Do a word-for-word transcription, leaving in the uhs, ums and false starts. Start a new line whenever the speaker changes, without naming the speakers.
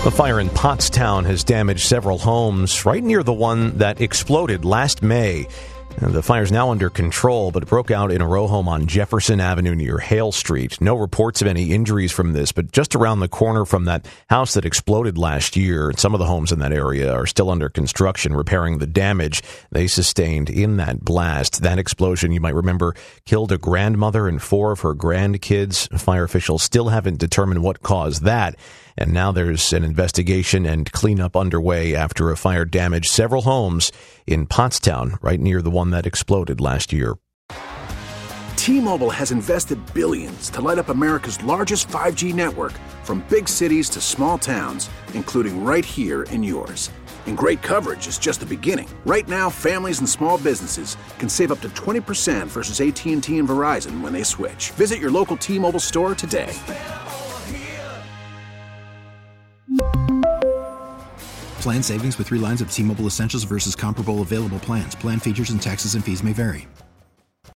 A fire in Pottstown has damaged several homes right near the one that exploded last May. The fire is now under control, but it broke out in a row home on Jefferson Avenue near Hale Street. No reports of any injuries from this, but just around the corner from that house that exploded last year, some of the homes in that area are still under construction, repairing the damage they sustained in that blast. That explosion, you might remember, killed a grandmother and four of her grandkids. Fire officials still haven't determined what caused that. And now there's an investigation and cleanup underway after a fire damaged several homes in Pottstown, right near the one that exploded last year.
T-Mobile has invested billions to light up America's largest five G network, from big cities to small towns, including right here in yours. And great coverage is just the beginning. Right now, families and small businesses can save up to twenty percent versus A T and T and Verizon when they switch. Visit your local T-Mobile store today.
Plan savings with three lines of T-Mobile Essentials versus comparable available plans. Plan features and taxes and fees may vary.